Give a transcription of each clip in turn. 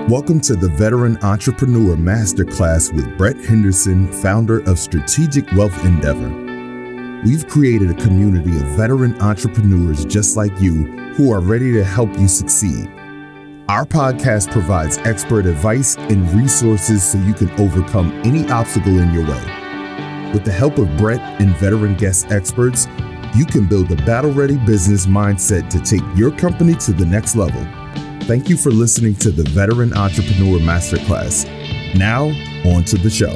Welcome to the Veteran Entrepreneur Masterclass with Brett Henderson, founder of Strategic Wealth Endeavor. We've created a community of veteran entrepreneurs just like you who are ready to help you succeed. Our podcast provides expert advice and resources so you can overcome any obstacle in your way. With the help of Brett and veteran guest experts, you can build a battle-ready business mindset to take your company to the next level. Thank you for listening to the Veteran Entrepreneur Masterclass. Now, on to the show.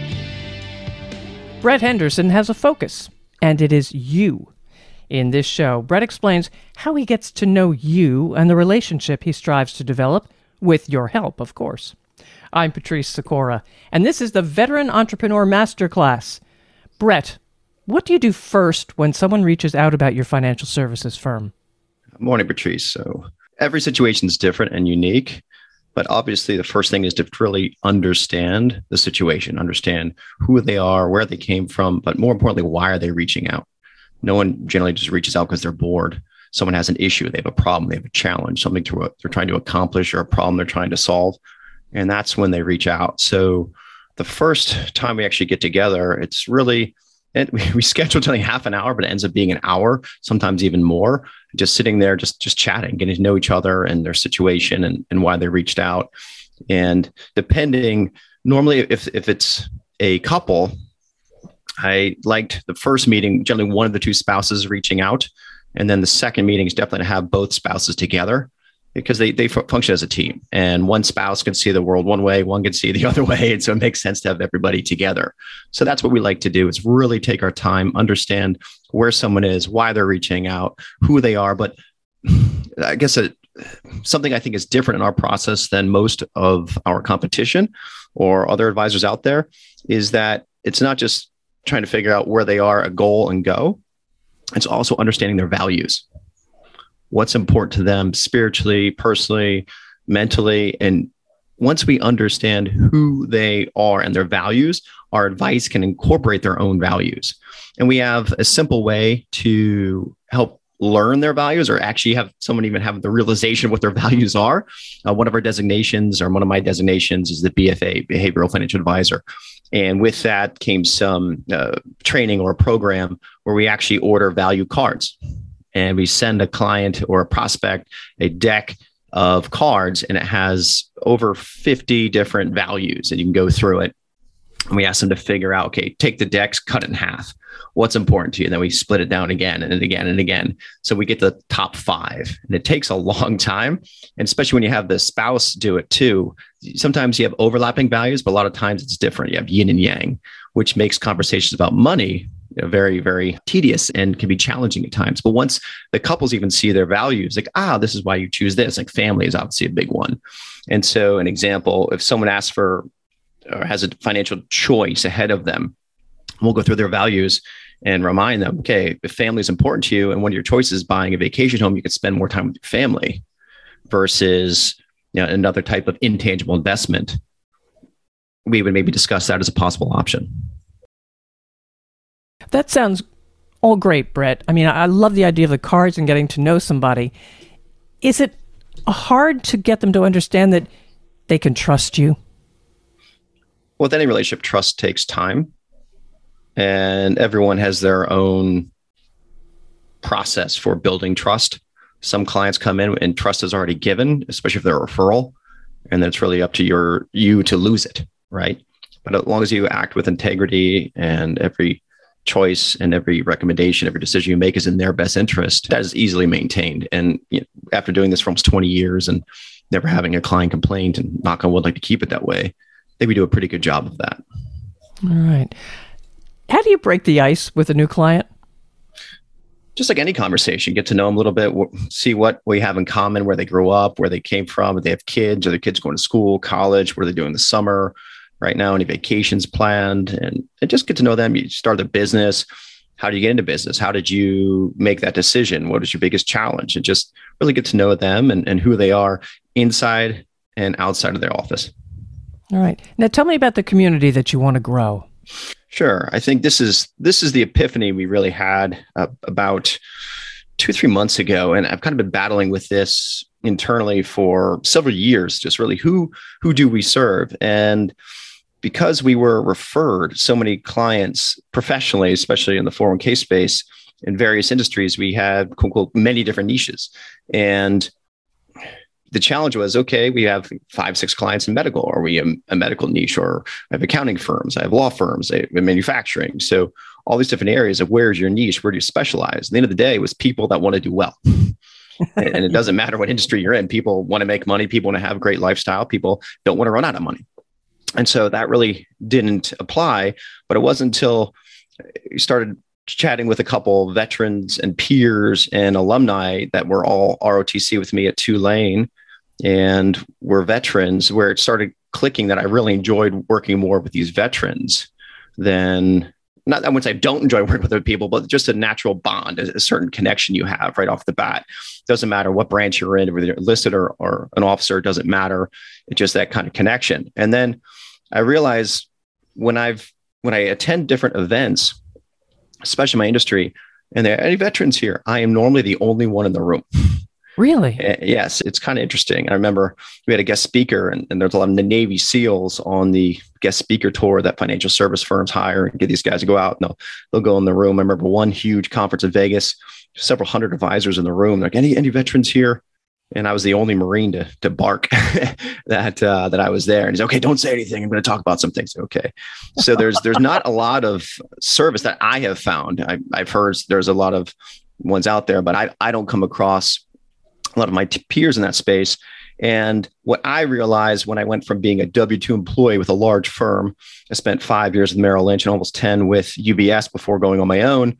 Brett Henderson has a focus, and it is you. In this show, Brett explains how he gets to know you and the relationship he strives to develop, with your help, of course. I'm Patrice Sikora, and this is the Veteran Entrepreneur Masterclass. Brett, what do you do first when someone reaches out about your financial services firm? Morning, Patrice. So every situation is different and unique, but obviously the first thing is to really understand the situation, understand who they are, where they came from, but more importantly, why are they reaching out? No one generally just reaches out because they're bored. Someone has an issue, they have a problem, they have a challenge, something they're trying to accomplish or a problem they're trying to solve. And that's when they reach out. So the first time we actually get together, it's really, we schedule only half an hour, but it ends up being an hour, sometimes even more, just sitting there, just chatting, getting to know each other and their situation and why they reached out. And depending, normally if it's a couple, I liked the first meeting, generally one of the two spouses reaching out. And then the second meeting is definitely to have both spouses together, because they function as a team, and one spouse can see the world one way, one can see the other way. And so it makes sense to have everybody together. So that's what we like to do, is really take our time, understand where someone is, why they're reaching out, who they are. But I guess something I think is different in our process than most of our competition or other advisors out there is that it's not just trying to figure out where they are, a goal, and go. It's also understanding their values. What's important to them spiritually, personally, mentally. And once we understand who they are and their values, our advice can incorporate their own values. And we have a simple way to help learn their values, or actually have someone even have the realization of what their values are. One of our designations, or one of my designations, is the BFA, Behavioral Financial Advisor. And with that came some training or a program where we actually order value cards. And we send a client or a prospect a deck of cards, and it has over 50 different values, and you can go through it. And we ask them to figure out, okay, take the decks, cut it in half. What's important to you? And then we split it down again and again and again. So we get the top 5, and it takes a long time. And especially when you have the spouse do it too, sometimes you have overlapping values, but a lot of times it's different. You have yin and yang, which makes conversations about money very, very tedious and can be challenging at times. But once the couples even see their values, like, this is why you choose this, like family is obviously a big one. And so an example, if someone asks for or has a financial choice ahead of them, we'll go through their values and remind them, okay, if family is important to you and one of your choices is buying a vacation home, you could spend more time with your family versus another type of intangible investment. We would maybe discuss that as a possible option. That sounds all great, Brett. I mean, I love the idea of the cards and getting to know somebody. Is it hard to get them to understand that they can trust you? Well, with any relationship, trust takes time. And everyone has their own process for building trust. Some clients come in and trust is already given, especially if they're a referral. And then it's really up to you to lose it, right? But as long as you act with integrity and every choice and every recommendation, every decision you make is in their best interest, that is easily maintained. And after doing this for almost 20 years and never having a client complaint, and knock on wood, like to keep it that way, I think we do a pretty good job of that. All right. How do you break the ice with a new client? Just like any conversation, get to know them a little bit, see what we have in common, where they grew up, where they came from, if they have kids, are their kids going to school, college, what are they doing in the summer, right now, any vacations planned, and just get to know them. You start their business. How do you get into business? How did you make that decision? What is your biggest challenge? And just really get to know them and who they are inside and outside of their office. All right. Now tell me about the community that you want to grow. Sure. I think this is the epiphany we really had about 2-3 months ago. And I've kind of been battling with this internally for several years, just really who do we serve? And because we were referred so many clients professionally, especially in the 401k space in various industries, we had quote, unquote, many different niches. And the challenge was, okay, we have 5-6 clients in medical. Are we a medical niche? Or I have accounting firms, I have law firms, I have manufacturing. So all these different areas of where's your niche? Where do you specialize? At the end of the day, it was people that want to do well. And it doesn't matter what industry you're in. People want to make money. People want to have a great lifestyle. People don't want to run out of money. And so that really didn't apply. But it wasn't until we started chatting with a couple of veterans and peers and alumni that were all ROTC with me at Tulane and were veterans, where it started clicking that I really enjoyed working more with these veterans than, not I wouldn't say I don't enjoy working with other people, but just a natural bond, a certain connection you have right off the bat. Doesn't matter what branch you're in, whether you're enlisted or an officer, it doesn't matter. It's just that kind of connection. And then I realized when I attend different events, especially in my industry, and there are any veterans here, I am normally the only one in the room. Really? Yes, it's kind of interesting. I remember we had a guest speaker, and there's a lot of the Navy SEALs on the guest speaker tour that financial service firms hire and get these guys to go out. And they'll go in the room. I remember one huge conference in Vegas, several hundred advisors in the room. Like, any veterans here? And I was the only Marine to bark that I was there. And he's okay, don't say anything. I'm going to talk about some things. Okay. So there's not a lot of service that I have found. I've heard there's a lot of ones out there, but I don't come across a lot of my peers in that space. And what I realized when I went from being a W-2 employee with a large firm, I spent 5 years with Merrill Lynch and almost 10 with UBS before going on my own.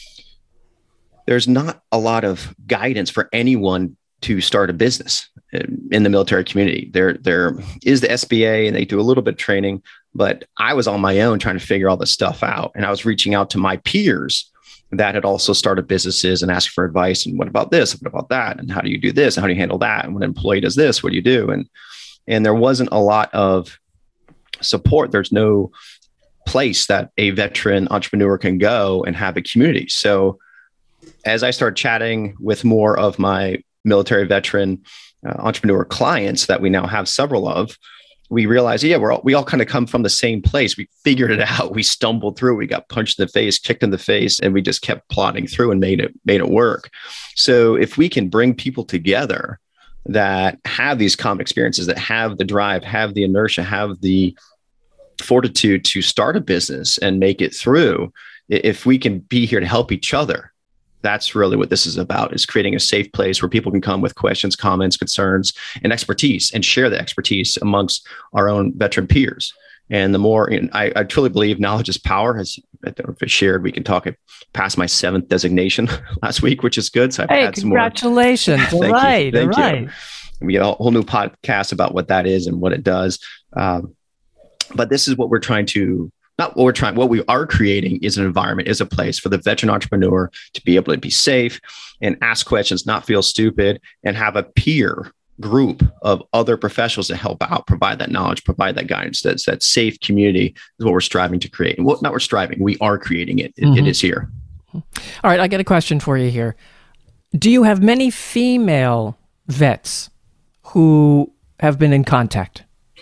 There's not a lot of guidance for anyone to start a business in the military community. There is the SBA, and they do a little bit of training, but I was on my own trying to figure all this stuff out. And I was reaching out to my peers that had also started businesses and asked for advice. And what about this? What about that? And how do you do this? And how do you handle that? And when an employee does this, what do you do? And there wasn't a lot of support. There's no place that a veteran entrepreneur can go and have a community. So as I started chatting with more of my military veteran entrepreneur clients that we now have several of, we realized, we all kind of come from the same place. We figured it out. We stumbled through. We got punched in the face, kicked in the face, and we just kept plodding through and made it work. So if we can bring people together that have these common experiences, that have the drive, have the inertia, have the fortitude to start a business and make it through, if we can be here to help each other, that's really what this is about, is creating a safe place where people can come with questions, comments, concerns, and expertise, and share the expertise amongst our own veteran peers. And the more, I truly believe knowledge is power. As I don't know if it's shared, we can talk. I passed my 7th designation last week, which is good. So I've had some more. Congratulations. Thank you. We get a whole new podcast about what that is and what it does. But this is what we're trying to, what we are creating is an environment, is a place for the veteran entrepreneur to be able to be safe and ask questions, not feel stupid, and have a peer group of other professionals to help out, provide that knowledge, provide that guidance. That safe community is what we're striving to create. And we're striving, we are creating it. It is here. All right, I got a question for you here. Do you have many female vets who have been in contact?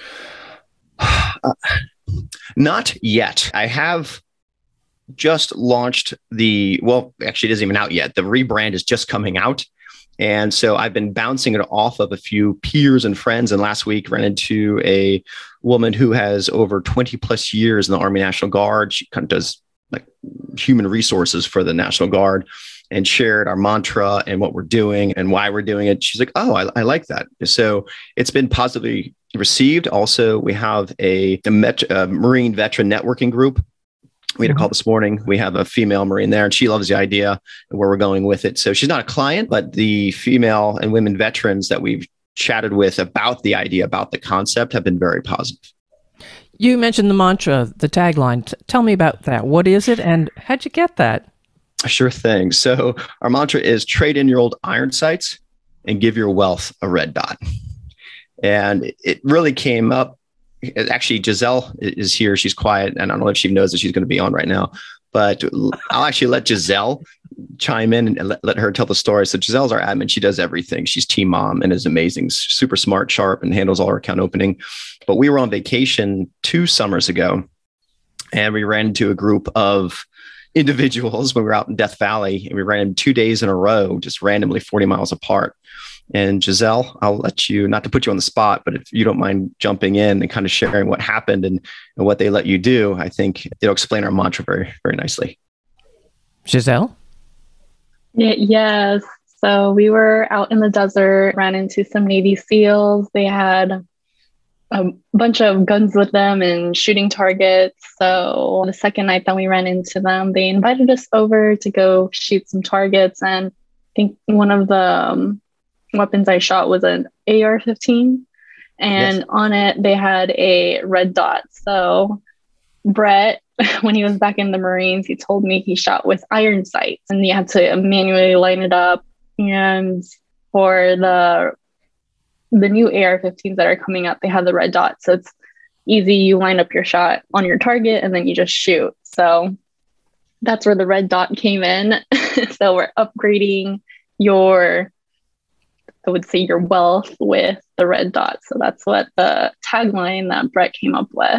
Not yet. I have just launched actually it isn't even out yet. The rebrand is just coming out. And so I've been bouncing it off of a few peers and friends. And last week ran into a woman who has over 20 plus years in the Army National Guard. She kind of does like human resources for the National Guard, and shared our mantra and what we're doing and why we're doing it. She's like, oh, I like that. So it's been positively received. Also, we have a Marine veteran networking group. We had a call this morning. We have a female Marine there, and she loves the idea and where we're going with it. So she's not a client, but the female and women veterans that we've chatted with about the idea, about the concept, have been very positive. You mentioned the mantra, the tagline. Tell me about that. What is it, and how'd you get that? Sure thing. So our mantra is trade in your old iron sights and give your wealth a red dot. And it really came up. Actually, Giselle is here. She's quiet, and I don't know if she knows that she's going to be on right now, but I'll actually let Giselle chime in and let her tell the story. So Giselle's our admin. She does everything. She's team mom and is amazing, super smart, sharp, and handles all our account opening. But we were on vacation 2 summers ago, and we ran into a group of individuals when we were out in Death Valley, and we ran in 2 days in a row, just randomly 40 miles apart. And Giselle, I'll let you, not to put you on the spot, but if you don't mind jumping in and kind of sharing what happened and what they let you do, I think it'll explain our mantra very, very nicely. Giselle? Yes. So we were out in the desert, ran into some Navy SEALs. They had a bunch of guns with them and shooting targets. So the second night that we ran into them, they invited us over to go shoot some targets. And I think one of the weapons I shot was an AR-15. And yes, on it, they had a red dot. So Brett, when he was back in the Marines, he told me he shot with iron sights and you had to manually line it up. And for the new AR-15s that are coming up, they have the red dot. So it's easy. You line up your shot on your target and then you just shoot. So that's where the red dot came in. So we're upgrading your wealth with the red dot. So that's what the tagline that Brett came up with.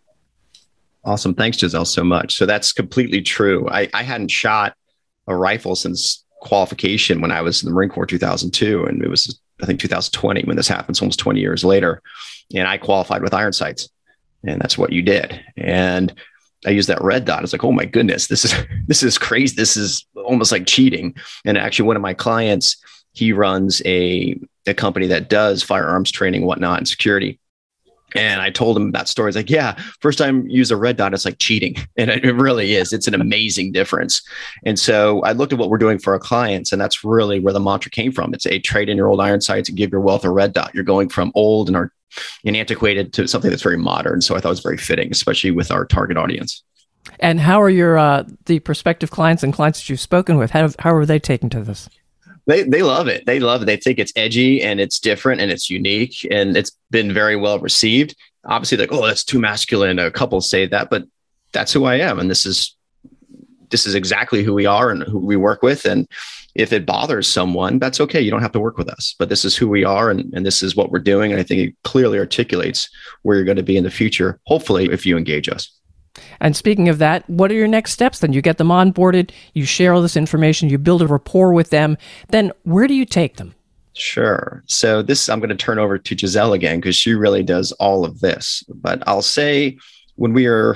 Awesome. Thanks, Giselle, so much. So that's completely true. I hadn't shot a rifle since qualification when I was in the Marine Corps 2002. And it was, I think, 2020 when this happened. So almost 20 years later. And I qualified with iron sights. And that's what you did. And I used that red dot. It's like, oh my goodness, this is crazy. This is almost like cheating. And actually, one of my clients, he runs a company that does firearms training, whatnot, and security. And I told him that story. It's like, yeah, first time you use a red dot, it's like cheating. And it really is. It's an amazing difference. And so I looked at what we're doing for our clients, and that's really where the mantra came from. It's a trade in your old iron sights and give your wealth a red dot. You're going from old and antiquated to something that's very modern. So I thought it was very fitting, especially with our target audience. And how are your the prospective clients and clients that you've spoken with? How are they taking to this? They love it. They love it. They think it's edgy and it's different and it's unique and it's been very well received. Obviously, like, oh, that's too masculine. A couple say that, but that's who I am. And this is exactly who we are and who we work with. And if it bothers someone, that's okay. You don't have to work with us, but this is who we are. And this is what we're doing. And I think it clearly articulates where you're going to be in the future, hopefully, if you engage us. And speaking of that, what are your next steps then? You get them onboarded, you share all this information, you build a rapport with them. Then where do you take them? Sure. So I'm going to turn over to Giselle again, because she really does all of this. But I'll say when we are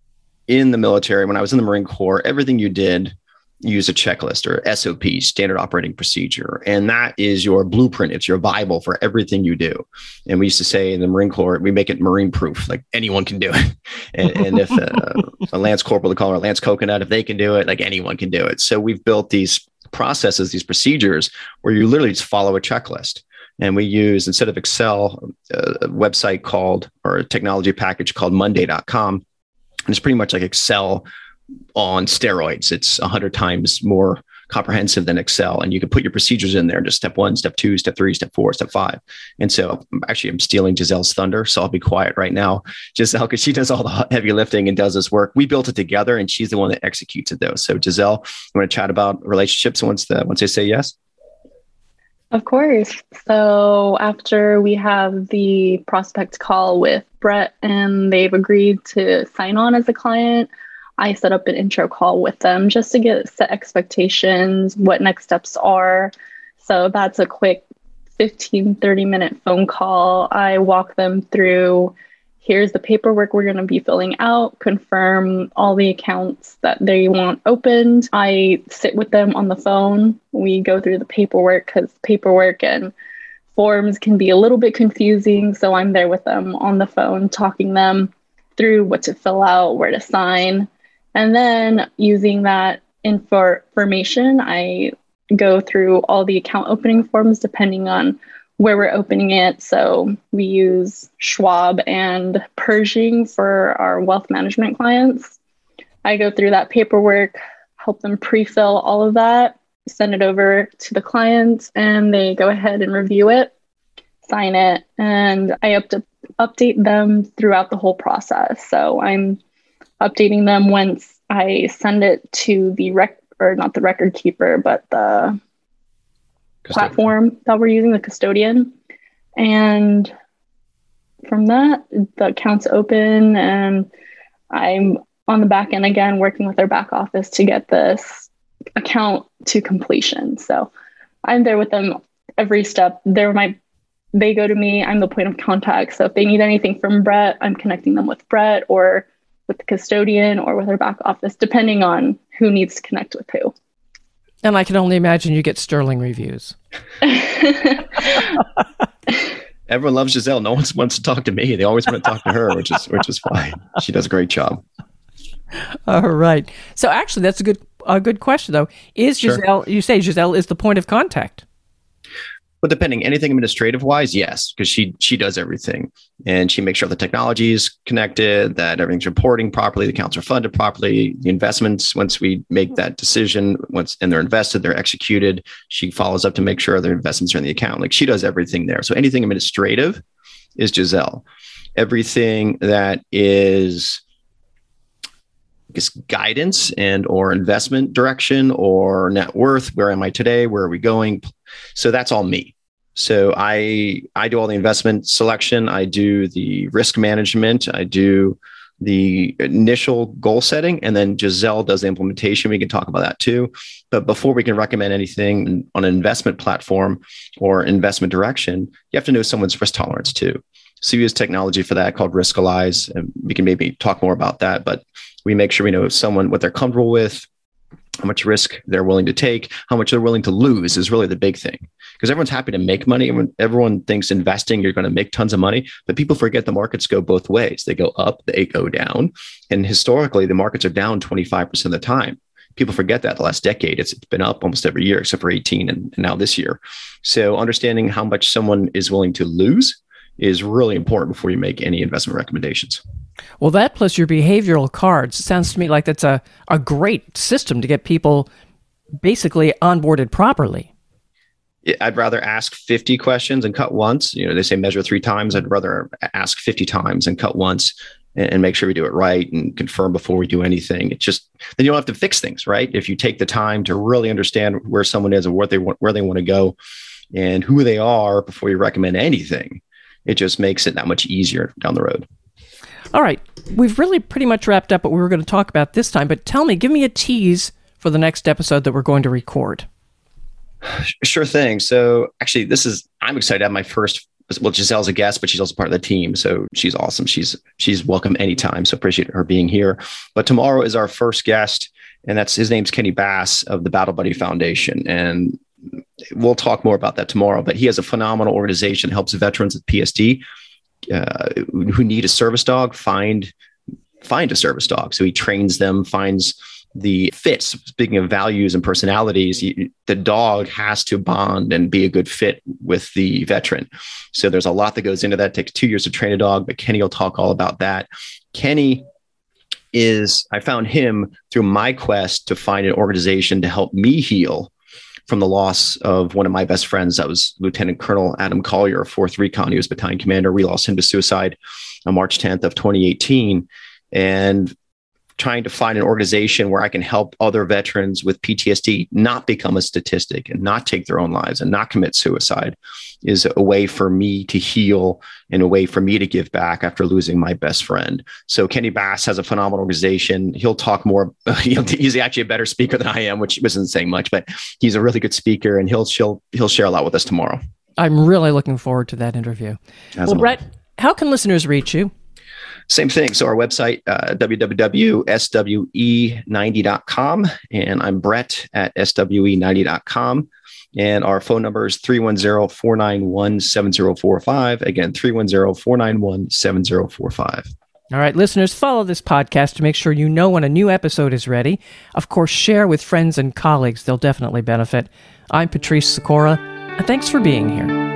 in the military, when I was in the Marine Corps, everything you did, use a checklist or SOP, standard operating procedure. And that is your blueprint. It's your Bible for everything you do. And we used to say in the Marine Corps, we make it Marine proof, like anyone can do it. And if a Lance Corporal, they call her Lance Coconut, if they can do it, like anyone can do it. So we've built these processes, these procedures where you literally just follow a checklist. And we use, instead of Excel, a website called, or a technology package called Monday.com. And it's pretty much like Excel on steroids. It's 100 times more comprehensive than Excel. And you can put your procedures in there, just step 1, step 2, step 3, step 4, step 5. And so actually I'm stealing Giselle's thunder. So I'll be quiet right now, Giselle, because she does all the heavy lifting and does this work. We built it together and she's the one that executes it though. So Giselle, you want to chat about relationships once they say yes? Of course. So after we have the prospect call with Brett and they've agreed to sign on as a client, I set up an intro call with them just to set expectations, what next steps are. So that's a quick 15-30-minute phone call. I walk them through, here's the paperwork we're going to be filling out, confirm all the accounts that they want opened. I sit with them on the phone. We go through the paperwork because paperwork and forms can be a little bit confusing. So I'm there with them on the phone, talking them through what to fill out, where to sign. And then using that information, I go through all the account opening forms depending on where we're opening it. So we use Schwab and Pershing for our wealth management clients. I go through that paperwork, help them pre-fill all of that, send it over to the client, and they go ahead and review it, sign it, and I update them throughout the whole process. So I'm updating them once I send it to the or not the record keeper, but the platform that we're using, the custodian. And from that, the account's open, and I'm on the back end again, working with our back office to get this account to completion. So I'm there with them every step. They go to me, I'm the point of contact. So if they need anything from Brett, I'm connecting them with Brett or with the custodian or with our back office, depending on who needs to connect with who. And I can only imagine you get sterling reviews. Everyone loves Giselle. No one wants to talk to me. They always want to talk to her, which is fine. She does a great job. All right. So actually, that's a good question, though. Is Giselle, you say Giselle is the point of contact? But depending, anything administrative wise, yes, because she does everything, and she makes sure the technology is connected, that everything's reporting properly, the accounts are funded properly, the investments, once we make that decision, and they're invested, they're executed, she follows up to make sure their investments are in the account. Like, she does everything there. So anything administrative is Giselle. Everything that is, I guess, guidance and or investment direction or net worth, where am I today? Where are we going? So that's all me. So I do all the investment selection. I do the risk management. I do the initial goal setting, and then Giselle does the implementation. We can talk about that too. But before we can recommend anything on an investment platform or investment direction, you have to know someone's risk tolerance too. So we use technology for that called Riskalyze, and we can maybe talk more about that. But we make sure we know someone, what they're comfortable with, how much risk they're willing to take, how much they're willing to lose is really the big thing. Because everyone's happy to make money. Everyone thinks investing, you're going to make tons of money, but people forget the markets go both ways. They go up, they go down. And historically, the markets are down 25% of the time. People forget that the last decade, it's been up almost every year, except for 18 and now this year. So understanding how much someone is willing to lose is really important before you make any investment recommendations. Well, that plus your behavioral cards, sounds to me like that's a great system to get people basically onboarded properly. I'd rather ask 50 questions and cut once. They say measure 3 times. I'd rather ask 50 times and cut once and make sure we do it right and confirm before we do anything. It's just, then you don't have to fix things, right? If you take the time to really understand where someone is and where they want to go and who they are before you recommend anything, it just makes it that much easier down the road. All right. We've really pretty much wrapped up what we were going to talk about this time, but give me a tease for the next episode that we're going to record. Sure thing. So actually, I'm excited to have my first, Giselle's a guest, but she's also part of the team. So she's awesome. She's welcome anytime. So appreciate her being here. But tomorrow is our first guest, and his name's Kenny Bass of the Battle Buddy Foundation. And we'll talk more about that tomorrow, but he has a phenomenal organization that helps veterans with PSD who need a service dog find a service dog. So he trains them, finds the fits. Speaking of values and personalities, the dog has to bond and be a good fit with the veteran. So there's a lot that goes into that. It takes 2 years to train a dog, but Kenny will talk all about that. Kenny I found him through my quest to find an organization to help me heal from the loss of one of my best friends. That was Lieutenant Colonel Adam Collier of 4th Recon. He was battalion commander. We lost him to suicide on March 10th of 2018. And trying to find an organization where I can help other veterans with PTSD not become a statistic and not take their own lives and not commit suicide is a way for me to heal and a way for me to give back after losing my best friend. So Kenny Bass has a phenomenal organization. He'll talk more. He's actually a better speaker than I am, which isn't saying much, but he's a really good speaker, and he'll share a lot with us tomorrow. I'm really looking forward to that interview. Well, Brett, how can listeners reach you? Same thing. So our website, www.swe90.com, and I'm Brett at swe90.com. And our phone number is 310-491-7045. Again, 310-491-7045. All right, listeners, follow this podcast to make sure you know when a new episode is ready. Of course, share with friends and colleagues. They'll definitely benefit. I'm Patrice Sikora, and thanks for being here.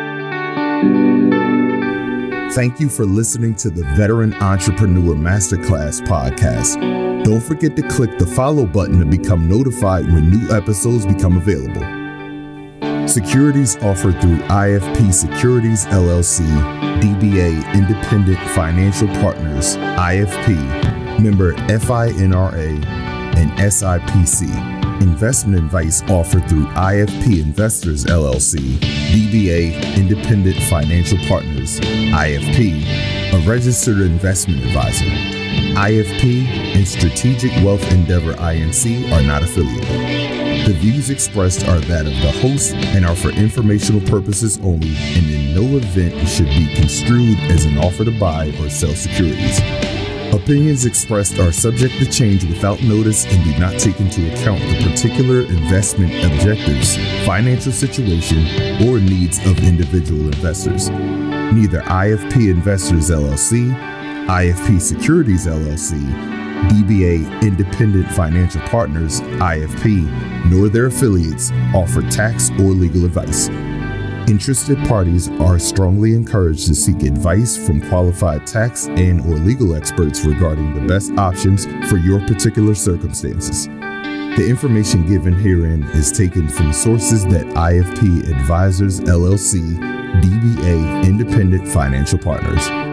Thank you for listening to the Veteran Entrepreneur Masterclass podcast. Don't forget to click the follow button to become notified when new episodes become available. Securities offered through IFP Securities LLC, DBA Independent Financial Partners, IFP, member FINRA, and SIPC. Investment advice offered through IFP Investors LLC, DBA Independent Financial Partners, IFP, a registered investment advisor. IFP and Strategic Wealth Endeavor INC are not affiliated. The views expressed are that of the host and are for informational purposes only, and in no event should be construed as an offer to buy or sell securities. Opinions expressed are subject to change without notice and do not take into account the particular investment objectives, financial situation, or needs of individual investors. Neither IFP Investors LLC, IFP Securities LLC, DBA Independent Financial Partners, IFP, nor their affiliates offer tax or legal advice. Interested parties are strongly encouraged to seek advice from qualified tax and or legal experts regarding the best options for your particular circumstances. The information given herein is taken from sources that IFP Advisors LLC, DBA Independent Financial Partners.